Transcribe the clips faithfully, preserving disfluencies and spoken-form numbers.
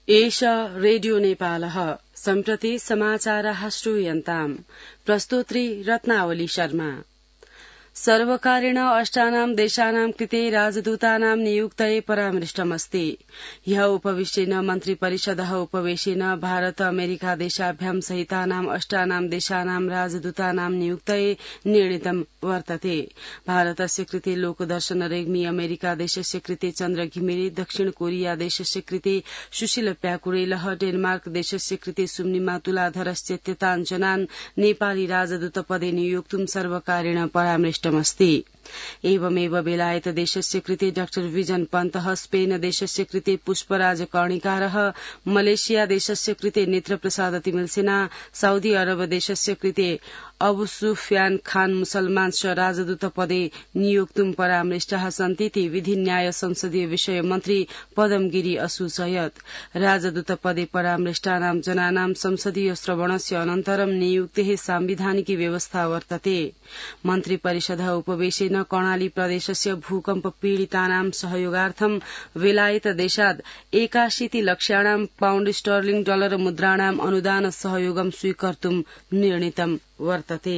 एष रेडियो नेपालः सम्प्रति समाचारः श्रूयन्ताम् प्रस्तोत्री रत्नावली शर्मा। सर्वकारेण अष्टानां देशानां कृते राजदूतानां नियुक्तये परामृष्टमस्ति। ह्य उपविष्टेन मन्त्रिपरिषदः उपवेशेन भारत अमेरिका देशाभ्यां सहितानां अष्टानां देशानां राजदूतानां नियुक्तये निर्णीतं वर्तते। भारतस्य कृते लोकदर्शन रेग्मी, अमेरिका देशस्य कृते चन्द्र घिमिरे, दक्षिण कोरिया देशस्य कृते सुशील प्याकुरेलः, डेनमार्क देशस्य कृते सुम्निमा तुलाधरश्चेत्यताञ्जनान् नेपाली राजदूतपदे नियोक्तुं सर्वकारेण परामृष्ट अस्ति। एवमेव बेलायत देशस्य कृते डाक्टर विजन पन्तः, स्पेन देशस्य कृते पुष्पराज कर्णिकारः, मलेशिया देशस्य कृते नेत्रप्रसाद तिमिलसेना, साउदी अरब देशस्य कृते अबु सुफियान खान मुसलमान च राजदूत पदे नियोक्तुं परामृष्टाः सन्तीति विधि न्याय संसदीय विषय मन्त्री पदमगिरी असूचयत्। राजदूत पदे परामृष्टानां जनानां संसदीय श्रवणस्य अनन्तरं नियुक्तेः सांविधानिकी व्यवस्था वर्तते। मन्त्री परिषदः उपवेशेन कर्णाली प्रदेशस्य भूकम्प पीडितानां सहयोगार्थं बेलायत देशात् एकाशीति लक्ष्याणां पाउण्ड स्टर्लिंग डलर मुद्राणां अनुदान सहयोगं स्वीकर्तुं निर्णीतं वर्तते।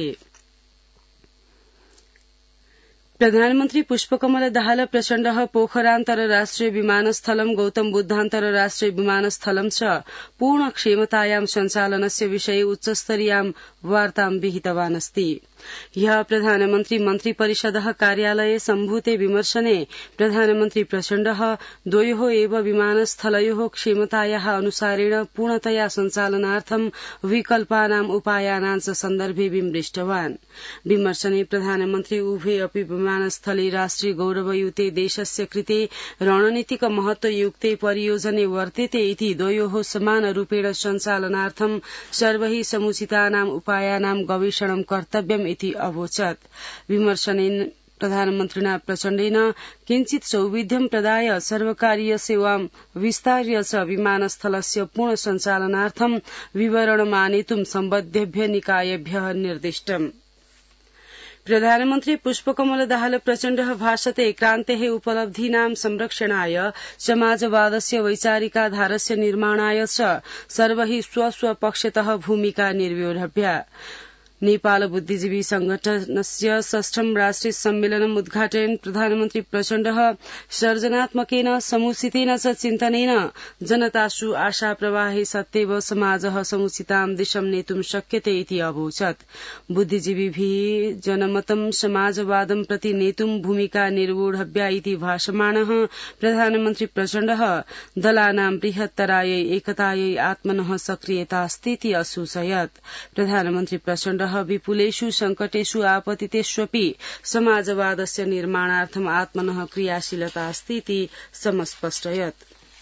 प्रधानमन्त्री पुष्पकमल दाहाल प्रचण्डः पोखरान्तरराष्ट्रिय विमानस्थलं गौतम बुद्धान्तरराष्ट्रिय विमानस्थलं च पूर्ण क्षमतायां सञ्चालनस्य विषये उच्चस्तरीयां वार्तां विहितवान् अस्ति। ह्यः प्रधानमन्त्री मन्त्री परिषदः कार्यालये सम्भूते विमर्शने प्रधानमन्त्री प्रचण्डः द्वयोः एव विमानस्थलयोः क्षमतायाः अनुसारेण पूर्णतया सञ्चालनार्थं विकल्पानाम् उपायानां च सन्दर्भे विमृष्टवान्। विमर्शने प्रधानमन्त्री उभे अपि विमानस्थले राष्ट्रिय गौरवयुते देशस्य कृते रणनीतिक महत्वयुक्ते परियोजने वर्तेते इति द्वयोः समानरूपेण सञ्चालनार्थं सर्वैः समुचितानाम् उपायानां गवेषणं कर्तव्यम् इति अवोचत्। विमर्शनेन प्रधानमन्त्रिणा प्रचण्डेन किञ्चित् सौविध्यं प्रदाय सर्वकारीय सेवां विस्तार्य च विमानस्थलस्य पूर्ण सञ्चालनार्थं विवरणमानेतुं सम्बद्धेभ्य निकायेभ्यः निर्दिष्टम्। प्रधानमन्त्री पुष्पकमल दाहाल प्रचण्डः भाषते क्रान्तेः उपलब्धीनां संरक्षणाय, समाजवादस्य वैचारिकाधारस्य निर्माणाय च सर्वैः स्वस्वपक्षतः भूमिका निर्व्योढव्या। नेपाल बुद्धिजीवी संगठनस्य षष्ठम राष्ट्रिय सम्मेलनम् उद्घाटयन् प्रधानमन्त्री प्रचण्डः सर्जनात्मकेन समुचितेन च चिन्तनेन जनतासु आशा प्रवाहे सत्येव समाजः समुचितां दिशं नेतुं शक्यते इति अवोचत्। बुद्धिजीविभिः जनमतं समाजवादं प्रति नेतुं भूमिका निर्वोढव्या इति भाषमाणः प्रधानमन्त्री प्रचण्डः दलानां बृहत्तरायै एकतायै आत्मनः सक्रियतास्तीति असूचयत्। प्रधानमन्त्री प्रचण्डः विपुलेषु संकटेषु आपतितेष्वपि समाजवादस्य निर्माणार्थम् आत्मनः क्रियाशीलतास्तीति समस्पष्टयत्।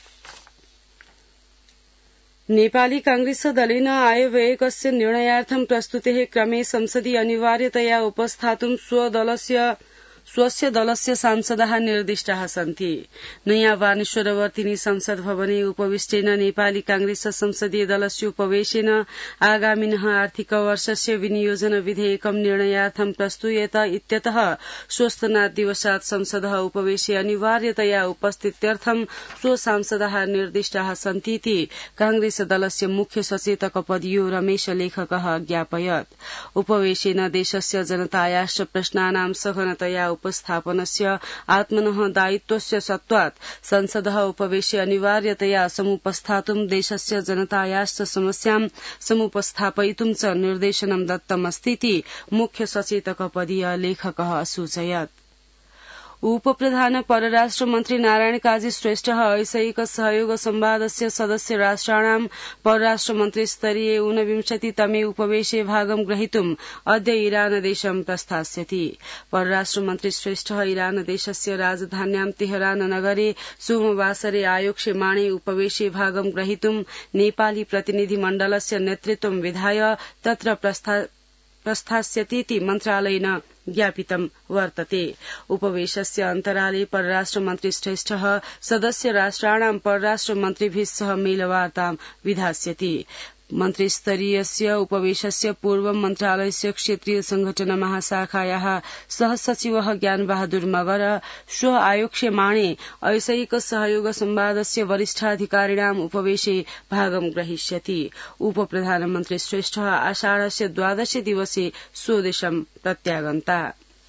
नेपाली कांग्रेस दलेन आयव्ययकस्य निर्णयार्थं प्रस्तुतेः क्रमे संसदि अनिवार्यतया उपस्थातुं स्वदलस्य स्वस्य दलस्य सांसदाः निर्दिष्टाः सन्ति। नयाँ वानेश्वरवर्तिनी संसद भवने उपविष्टेन नेपाली कांग्रेस संसदीय दलस्य उपवेशेन आगामिनः आर्थिक वर्षस्य विनियोजन विधेयकं निर्णयार्थं प्रस्तूयत इत्यतः स्वस्तनात् दिवसात् संसदः उपवेशे अनिवार्यतया उपस्थित्यर्थं स्वसांसदाः निर्दिष्टाः सन्तीति कांग्रेस दलस्य मुख्य सचेतक पदीयो रमेश लेखकः ज्ञापयत्। उपवेशेन देशस्य जनतायाश्च प्रश्नानां सघनतया उपस्थापनस्य आत्मनः दायित्वस्य सत्त्वात् संसदः उपवेशे अनिवार्यतया समुपस्थातुं देशस्य जनतायाश्च समस्यां समुपस्थापयितुं च निर्देशनं दत्तमस्तीति मुख्य सचेतक पदीय लेखकः असूचयत्। उपप्रधान परराष्ट्र मन्त्री नारायण काजी श्रेष्ठः ऐसैक सहयोग संवादस्य सदस्य राष्ट्राणां परराष्ट्र मन्त्रिस्तरीये ऊनविंशतितमे उपवेशे भागं ग्रहीतुम् अद्य ईरान देशं प्रस्थास्यति। परराष्ट्र मन्त्री श्रेष्ठः ईरान देशस्य राजधान्यां तेहरान नगरे सोमवासरे आयोक्ष्यमाणे उपवेशे भागं ग्रहीतुम् नेपाली प्रतिनिधिमण्डलस्य नेतृत्वं विधाय तत्र प्रस्थास्यतीति मन्त्रालयेन ज्ञापितं वर्तते। उपवेशस्य अन्तराले परराष्ट्र मन्त्री श्रेष्ठः सदस्य राष्ट्राणां परराष्ट्र मन्त्रिभिः सह मेलवार्तां विधास्यति। मन्त्रिस्तरीयस्य उपवेशस्य पूर्वं मन्त्रालयस्य क्षेत्रीय संघटन महाशाखायाः सहसचिवः ज्ञानबहादुर मगर श्वः आयोक्ष्यमाणे ऐषयिक सहयोग संवादस्य वरिष्ठाधिकारिणाम् उपवेशे भागं ग्रहीष्यति। उपप्रधानमन्त्री श्रेष्ठः आषाढस्य द्वादशे दिवसे स्वदेशं प्रत्यागन्ता।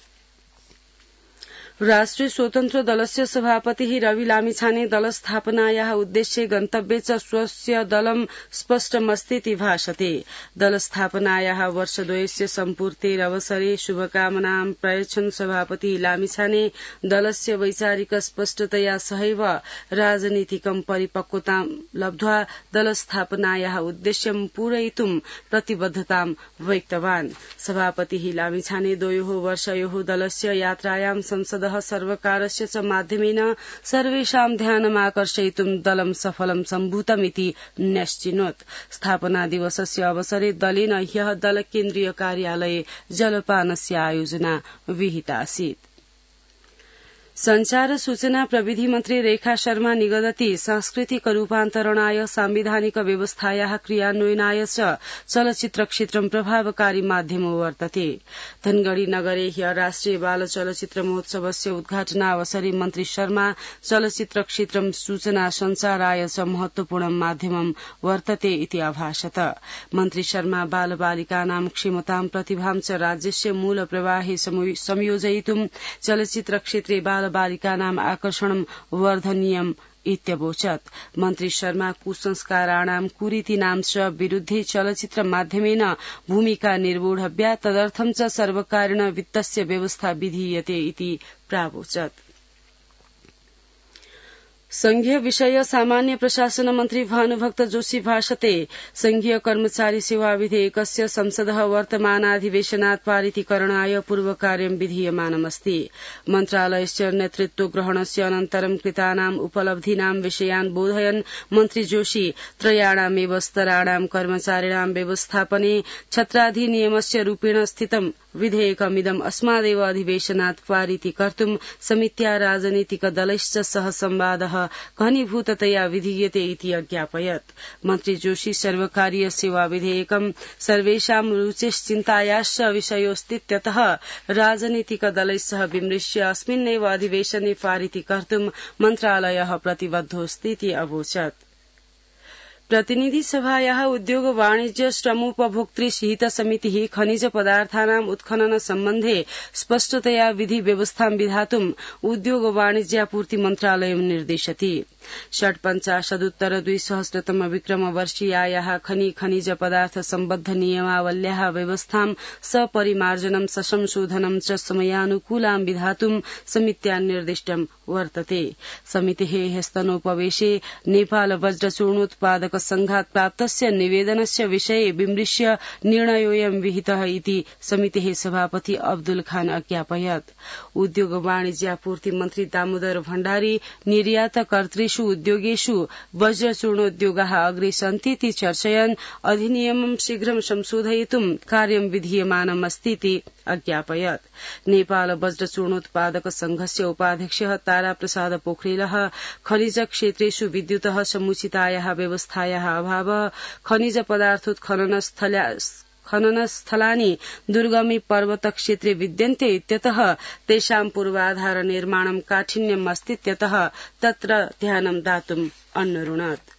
राष्ट्रिय स्वतन्त्र दलस्य सभापतिः रवि लामिछाने दलस्थापनायाः उद्देश्ये गन्तव्ये च स्वस्य दलं स्पष्टमस्तीति भाषते। दलस्थापनायाः वर्षद्वयस्य सम्पूर्तेरवसरे शुभकामनां प्रयच्छन् सभापतिः लामिछाने दलस्य वैचारिक स्पष्टतया सहैव राजनीतिकं परिपक्वतां लब्ध्वा दलस्थापनायाः उद्देश्यं पूरयितुं प्रतिबद्धतां व्यक्तवान्। सभापतिः लामिछाने द्वयोः वर्षयोः दलस्य यात्रायां संसद सर्वकारस्य च माध्यमेन सर्वेषां ध्यानमाकर्षयितुं दलं सफलं सम्भूतमिति न्यश्चिनोत्। स्थापना दिवसस्य अवसरे दलेन ह्यः दल केन्द्रीय कार्यालये जलपानस्य आयोजना विहितासीत्। संचार सूचना प्रविधि मन्त्री रेखा शर्मा निगदति सांस्कृतिक रूपान्तरणाय सांविधानिक व्यवस्थायाः क्रियान्वयनाय च चलचित्र क्षेत्रं प्रभावकारी माध्यमो वर्तते। धनगढ़ी नगरे ह्य राष्ट्रिय बाल चलचित्र महोत्सवस्य उद्घाटनावसरे मन्त्री शर्मा चलचित्र क्षेत्रं सूचना संचाराय च महत्वपूर्ण माध्यमं वर्तते इति अभाषत। मन्त्री शर्मा बाल बालिकानां क्षमतां प्रतिभां च राज्यस्य मूल प्रवाहे संयोजयितुं चलचित्र क्षेत्रे बाल बालिकानाम् आकर्षणं वर्धनीयम् इत्यवोचत्। मन्त्री शर्मा कुसंस्काराणां कुरीतिनां च विरुद्धे चलचित्र माध्यमेन भूमिका निर्वोढव्या तदर्थं च सर्वकारेण वित्तस्य व्यवस्था विधीयते इति प्रावोचत्। संघीय विषय सामान्य प्रशासन मन्त्री भानुभक्त जोशी भाषते संघीय कर्मचारी सेवा विधेयकस्य संसदः वर्तमानाधिवेशनात् पारितीकरणाय पूर्वकार्यं विधीयमानमस्ति। मन्त्रालयस्य नेतृत्वग्रहणस्य अनन्तरं कृतानाम् उपलब्धीनां विषयान् बोधयन् मन्त्री जोशी त्रयाणामेव स्तराणां कर्मचारिणां व्यवस्थापने छत्राधिनियमस्य रूपेण स्थितं विधेयकमिदम् अस्मादेव अधिवेशनात् पारितीकर्तुं समित्या राजनीतिक दलैश्च सह संवादः घनीभूततया विधीयते इति अज्ञापयत्। मन्त्री जोशी सर्वकारीय सेवा विधेयकं सर्वेषां रुचिश्चिन्तायाश्च विषयोऽस्तीत्यतः राजनीतिक दलैः सह विमृश्य अस्मिन्नेव अधिवेशने पारितीकर्तुं मन्त्रालयः प्रतिबद्धोऽस्तीति अवोचत्। प्रतिनिधि सभायाः उद्योग वाणिज्य श्रमोपभोक्तृ हित समितिः खनिज पदार्थानाम् उत्खनन सम्बन्धे स्पष्टतया विधि व्यवस्थां विधातुं उद्योग वाणिज्यापूर्ति मन्त्रालयं निर्दिशति। षट्पञ्चाशदुत्तर द्विसहस्रतम विक्रम वर्षीयायाः खनि खनिज पदार्थ सम्बद्ध नियमावल्याः व्यवस्थां सपरिमार्जनं ससंशोधनं च समयानुकूलां विधातुं समित्या निर्दिष्टं वर्तते। समितेः ह्यस्तनोपवेशे नेपाल वज्रचूर्णोत्पादक संघात् प्राप्तस्य निवेदनस्य विषये विमृश्य निर्णयोऽयं विहितः इति समितेः सभापति अब्दुल खान अज्ञापयत्। उद्योग वाणिज्यापूर्ति मन्त्री दामोदर भण्डारी निर्यातकर्तृषु उद्योगेषु वज्रचूर्णोद्योगाः अग्रे सन्तीति चर्चयन् अधिनियमं शीघ्रं संशोधयितुं कार्यं विधीयमानमस्तीति अज्ञापयत्। नेपाल वज्रचूर्णोत्पादक संघस्य उपाध्यक्षः ताराप्रसाद पोखरेलः खनिज क्षेत्रेषु विद्युतः समुचितायाः व्यवस्थायाः अभावः खनिज पदार्थोत्खनन खननस्थलानि दुर्गमे पर्वतक्षेत्रे विद्यन्ते इत्यतः तेषां पूर्वाधार निर्माणं काठिन्यम् अस्तीत्यतः तत्र ध्यानं दातुम् अन्वरुणत्।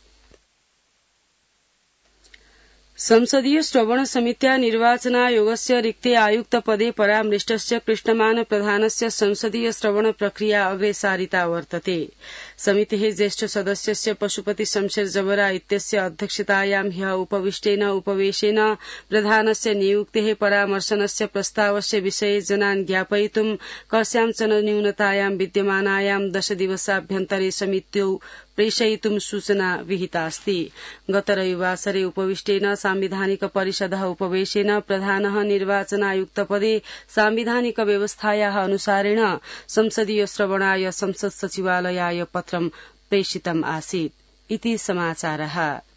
संसदीय श्रवण समित्या निर्वाचनायोगस्य रिक्ते आयुक्त पदे परामृष्टस्य कृष्णमान प्रधानस्य संसदीय श्रवण प्रक्रिया अग्रे सारिता वर्तते। समितेः ज्येष्ठ सदस्यस्य पशुपति शमशेर जबरा इत्यस्य अध्यक्षतायां ह्यः उपविष्टेन उपवेशेन प्रधानस्य नियुक्तेः परामर्शनस्य प्रस्तावस्य विषये जनान् ज्ञापयितुं कस्यांचन न्यूनतायां विद्यमानायां दशदिवसाभ्यन्तरे समित्यौ प्रेषयितुं सूचना विहितास्ति। गत रविवासरे उपविष्टेन सांविधानिक परिषदः उपवेशेन प्रधानः निर्वाचनायुक्तपदे सांविधानिक व्यवस्थायाः अनुसारेण संसदीय श्रवणाय संसत् सचिवालयाय पत्रं प्रेषितम् आसीत् इति समाचारः।